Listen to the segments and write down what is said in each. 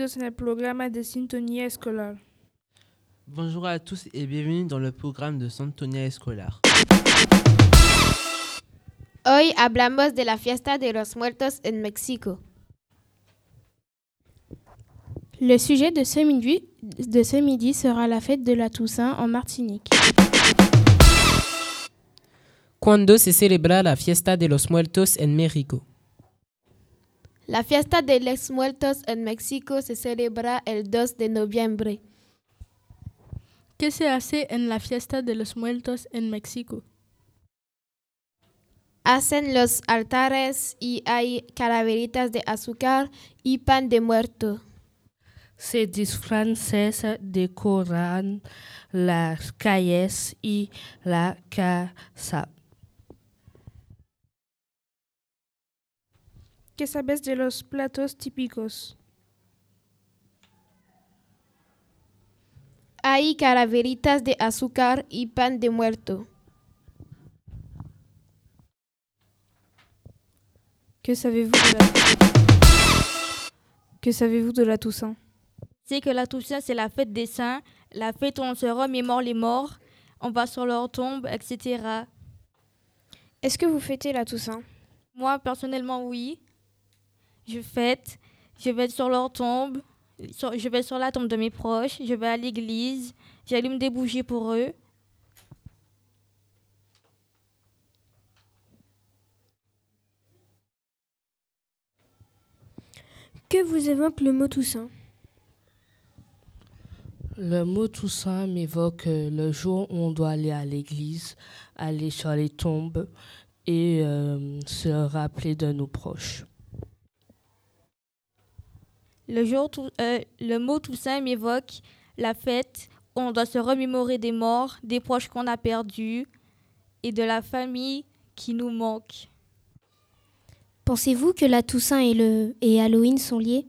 Bienvenidos en el programa de Sintonía Escolar. Bonjour à tous et bienvenue dans le programme de Sintonía Escolar. Hoy hablamos de la fiesta de los muertos en México. Le sujet de ce midi sera la fête de la Toussaint en Martinique. ¿Cuándo se celebra la fiesta de los muertos en México? La fiesta de los muertos en México se celebra el 2 de noviembre. ¿Qué se hace en la fiesta de los muertos en México? Hacen los altares y hay calaveritas de azúcar y pan de muerto. Se disfraces decoran las calles y la casa. ¿Qué sabes de los platos típicos? Hay calaveritas de azúcar y pan de muerto. Que savez-vous de la Toussaint? C'est que la Toussaint, c'est la fête des saints, la fête où on se remémore les morts, on va sur leur tombe, etc. Est-ce que vous fêtez la Toussaint? Moi, personnellement, oui. Je fête, je vais sur leur tombe, je vais sur la tombe de mes proches, je vais à l'église, j'allume des bougies pour eux. Que vous évoque le mot Toussaint? Le mot Toussaint m'évoque le jour où on doit aller à l'église, aller sur les tombes et se rappeler de nos proches. Le mot Toussaint m'évoque la fête où on doit se remémorer des morts, des proches qu'on a perdus et de la famille qui nous manque. Pensez-vous que la Toussaint et Halloween sont liés?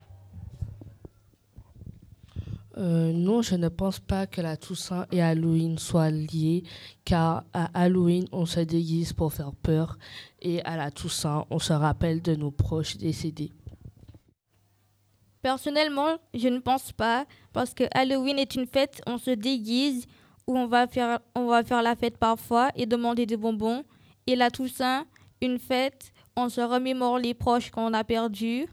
Non, je ne pense pas que la Toussaint et Halloween soient liés, car à Halloween, on se déguise pour faire peur et à la Toussaint, on se rappelle de nos proches décédés. Personnellement, je ne pense pas, parce que Halloween est une fête, on se déguise, où on va faire la fête parfois et demander des bonbons. Et la Toussaint, une fête, on se remémore les proches qu'on a perdus.